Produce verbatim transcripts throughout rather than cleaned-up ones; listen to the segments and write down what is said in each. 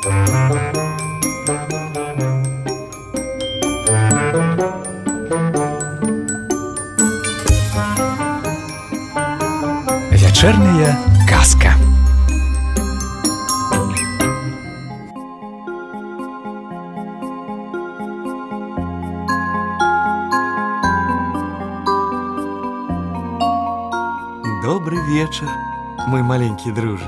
Вечерняя казка. Добрый вечер, мой маленький дружа.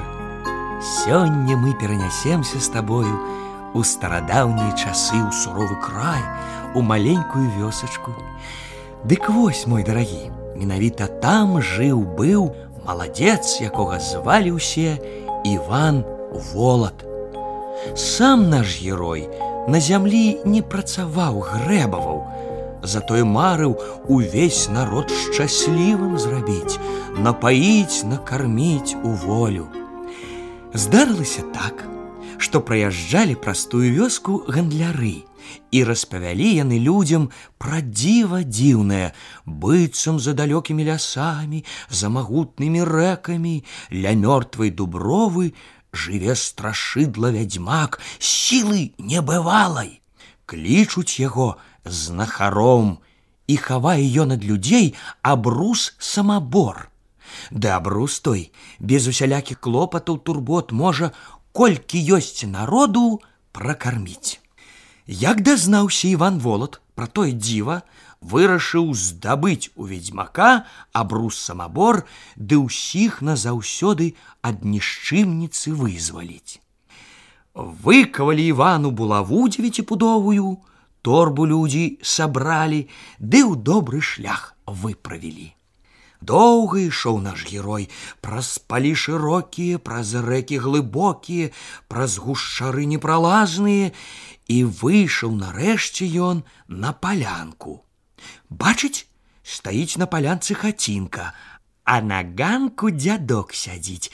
Сёння мы перанясемся з табою у старадаўнія часы, у суровы край, у маленькую вёсачку. Дык вось, мой дарагі, менавіта там жыў-быў маладзец, якога звалі ўсе Іван Волат. Сам наш герой на зямлі не працаваў, грэбаваў, затое марыў увесь народ шчаслівым зрабіць, напаіць, накарміць у волю. Здарылася так, што праязджалі праз тую вёску гандляры, і распавялі яны людзям пра дзіва дзіўнае, быццам за далёкімі лясамі, за магутнымі рэкамі, ля мёртвай дубровы жыве страшыдла-вядзьмак сілы небывалай. Клічуць яго знахаром, і хавае ён ад людзей абрус-самабор. Ды абрус той без усялякіх клопатаў, турбот можа, колькі ёсць народу, пракарміць. Як дазнаўся Іван Волат пра тое дзіва, вырашыў здабыць у ведзьмака абрус-самабор, ды ўсіх назаўсёды ад нішчымніцы вызваліць. Выкавалі Івану булаву дзевяціпудовую, торбу людзі сабралі, ды ў добры шлях выправілі. Доўга ішоў наш герой праз палі шырокія, праз рэкі глыбокія, праз гушчары непралазныя, і выйшаў нарэшце ён на палянку. Бачыць, стаіць на палянцы хацінка, а на ганку дзядок сядзіць,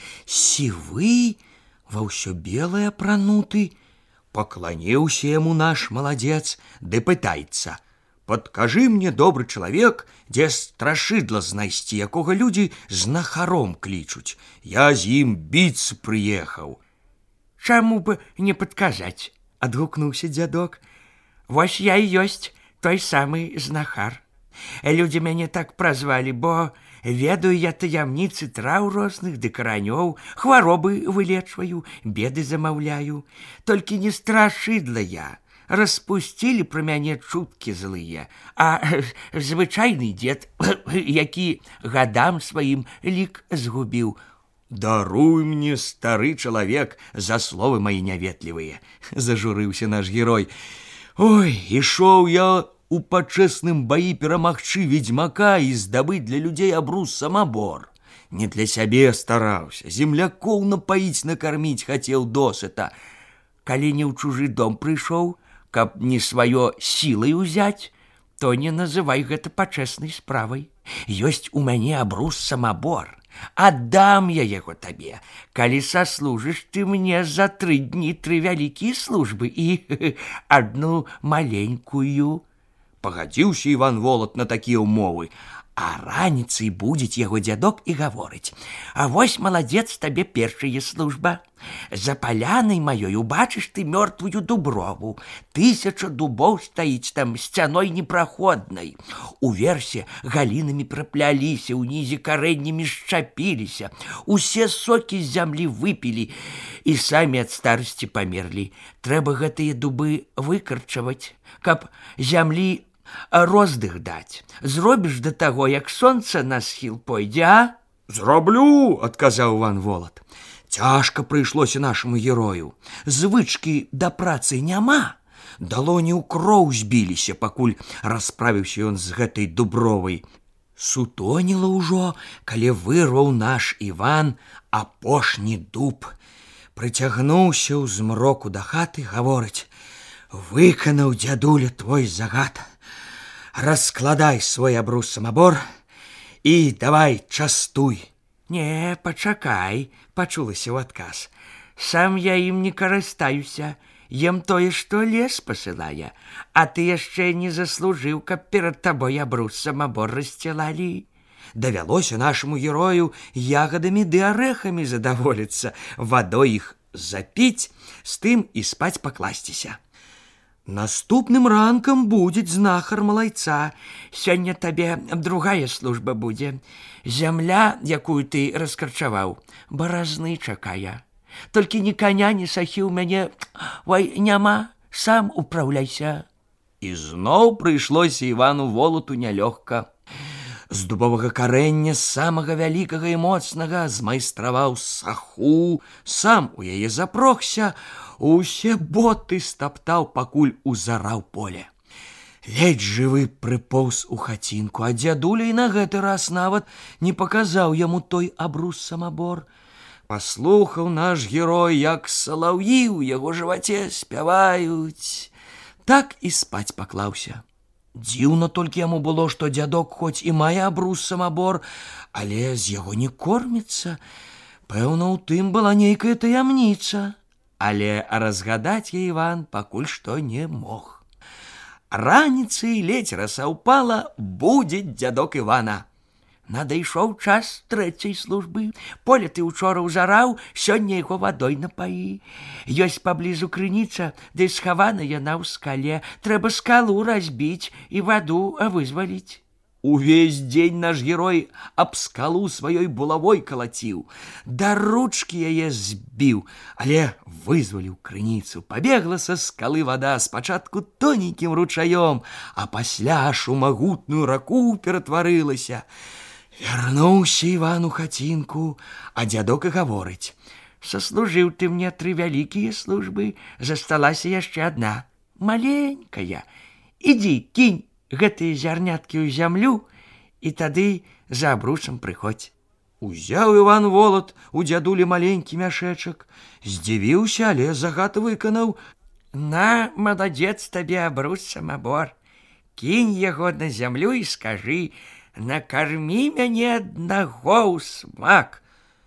сівы, ва ўсё белае апрануты. Пакланіўся яму наш маладзец, ды пытаецца: «Падкажы мне, добры чалавек, дзе страшыдла знайсці, якога людзі знахаром клічуць. Я з ім біцца прыехаў». «Чаму б не падказаць?» — адгукнуўся дзядок. «Вось я і ёсць той самы знахар. Людзі мяне так празвалі, бо ведаю я таямніцы траў розных ды каранёў, хваробы вылечваю, беды замаўляю. Толькі не страшыдла я. Распусцілі пра мяне чуткі злыя, а звычайны дзед, які гадам сваім лік згубіў». «Даруй мне, стары чалавек, за словы мои няветлівыя», — зажурыўся наш герой. «Ой, ішоў я у пачэсным баі перамагчы ведзьмака і здабыць для людзей абрус-самабор. Не для сябе стараўся, землякоў напаіць, накарміць хацеў досыта. Калі не ў чужы дом прыйшоў, каб не сваё сілай узяць, то не называй гэта пачэснай справай. Ёсць у мяне абрус-самабор. Аддам я яго табе, калі саслужыш ты мне за тры дні тры вялікія службы і адну маленькую». Пагадзіўся Іван Волат на такія ўмовы, а раніцай будзець яго дзядок і гаворыць: «А вось, маладзец, табе першая служба. За палянай маёй убачыш ты мёртвую дуброву. Тысяча дубоў стаіць там сцяной непраходнай. Уверсе галінамі прапляліся, унізе карэннямі шчапіліся. Усе сокі з зямлі выпілі і самі ад старасці памерлі. Трэба гэтыя дубы выкарчаваць, каб зямлі роздых даць. Зробіш да таго, як сонца на схіл пойдзе, а?» «Зроблю», — адказаў Іван Волат. Цяжка прыйшлося нашаму герою. Звычкі да працы няма. Далоні ў кроў збіліся, пакуль расправіўся ён з гэтай дубровай. Сутоніла ўжо, калі вырваў наш Іван апошні дуб. Прыцягнуўся ў змроку да хаты, гаворыць: «Выканаў, дзядуля, твой загад. Раскладай свой абрус-самабор і давай частуй». «Не, пачакай», — пачулася ў адказ. «Сам я ім не карыстаюся, ем тое, што лес пасылае, а ты яшчэ не заслужыў, каб перад табой абрус-самабор рассцілалі». Давялося нашаму герою ягадамі ды арэхамі задаволіцца, вадой іх запіць, з тым і спаць пакласціся. Наступным ранкам будзе знахар малайца. Сёння табе другая служба будзе. Зямля, якую ты раскарчаваў, баразны чакае. Толькі ні коня, ні сахі ў мяне, ой, няма, сам управляйся. І зноў прыйшлося Івану Волату нялёгка. З дубовага карэння самага вялікага і моцнага змайстраваў саху, сам у яе запрохся, усе боты стаптаў, пакуль узараў поле. Ледзь жывы прыпоўз у хацінку, а дзядуля і на гэты раз нават не паказаў яму той абрус-самабор. Паслухаў наш герой, як салаўі ў яго жываце спяваюць. Так і спаць паклаўся. Дзіўна толькі яму было, што дзядок хоць і мае абрус-самабор, але з яго не корміцца. Пэўна, у тым была нейкая таямніца. Але разгадаць яе Іван пакуль што не мог. Раніцай ледзь раса ўпала, будзе дзядок Івана. Надышоў час трэцяй службы. Поле ты учора ўзараў, сёння яго вадой напаі. Ёсць паблізу крыніца, ды схавана яна ў скале. Трэба скалу разбіць і ваду вызваліць. Увесь дзень наш герой аб скалу сваёй булавой калаціў, да ручкі яе збіў, але вызваліў крыніцу. Пабегла са скалы вада спачатку тоненькім ручаём, а пасля аж у магутную раку ператварылася. Вярнуўся Іван у хацінку, а дзядок і гаворыць: «Саслужыў ты мне тры вялікія службы, засталася яшчэ адна, маленькая. Ідзі, кінь гэтыя зярняткі ў зямлю, і тады за абрусам прыходзь». Узяў Іван Волат у дзядулі маленькі мяшэчак, здзівіўся, але загад выканаў. «На, маладзец, табе абрус-самабор. Кінь яго на зямлю і скажы: накармі мяне аднаго ў смак».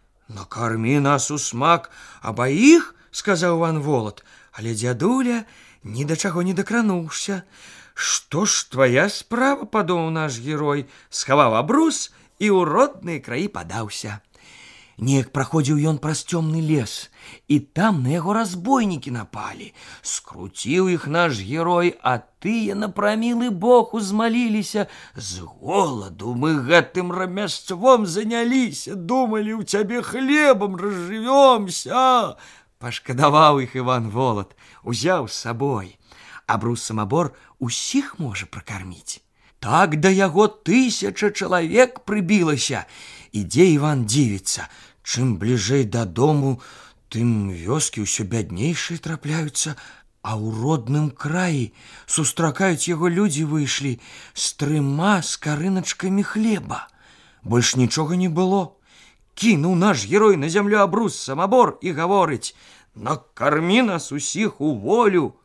«Накармі нас у смак абаіх», — сказаў Іван Волат, але дзядуля ні да чаго не дакрануўся. «Што ж твая справа», — падумаў наш герой, схаваў абрус і ў родныя краі падаўся. Неяк праходзіў ён праз цёмны лес, і там на яго разбойнікі напалі. Скруціў іх наш герой, а тыя на прамілы бог узмаліліся: «З голаду мы гэтым рамяством заняліся, думалі, у цябе хлебам разжывёмся». Пашкадаваў іх Іван Волат, узяў з сабой. Абрус-самабор усіх можа пракарміць. Так да яго тысяча чалавек прыбілася. Ідзе Іван дзівіцца: чым бліжэй дадому, тым вёскі ўсё бяднейшыя трапляюцца, а ў родным краі сустракаюць яго людзі выйшлі з трыма скарыначкамі хлеба. Больш нічога не было. Кінуў наш герой на зямлю абрус-самабор і гаворыць: «Накармі нас усіх у волю».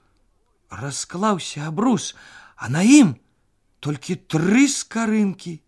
Расклаўся абрус, а на ім толькі тры скарынкі.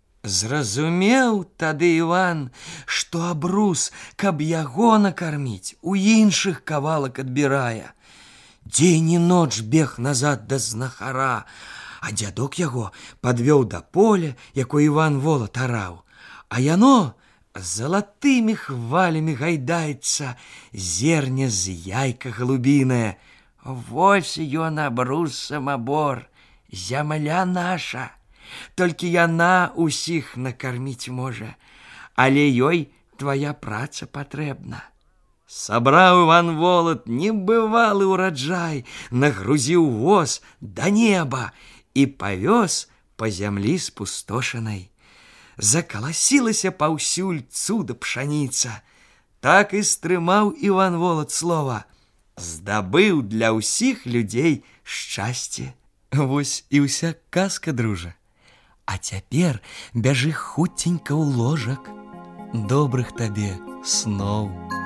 Зразумеў тады Іван, што абрус, каб яго накарміць, у іншых кавалак адбірае. Дзень і ноч бег назад да знахара, а дзядок яго падвёў да поля, якое Іван Волат араў, а яно залатымі хвалямі гайдаецца, зерне з яйка галубінае. «Вось ён абрус-самабор, зямля наша. Толькі яна усіх накарміць можа, але ёй твая праца патрэбна». Сабраў Іван Волат небывалы ўраджай, нагрузіў воз да неба і павёз па зямлі спустошанай. Закаласілася паўсюль цуда пшаніца. Так і стрымаў Іван Волат слова: здабыў для ўсіх людзей шчасце. Вось і ўся казка, дружа. А цяпер бяжы хуценька ў ложак. Добрых табе сноў.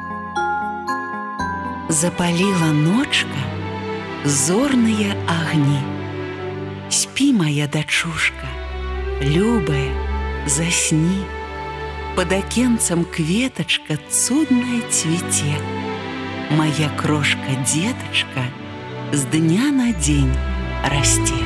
Запаліла ночка зорныя агні. Спі, моя дачушка, любая, засні. Под акенцам кветачка цудная цвіце. Моя крошка-деточка з дня на дзень расце.